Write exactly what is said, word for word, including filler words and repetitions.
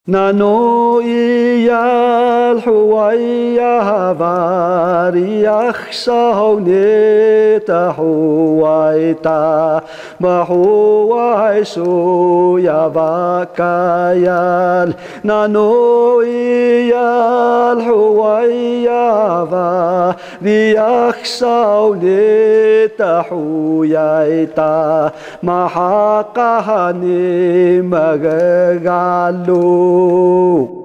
نانو إيال حويا فاري أخسوني تحويتا ما حوي سويا فاكايال نانو إيال حويا فاري أخسوني تحويتا ما حقهني مغالو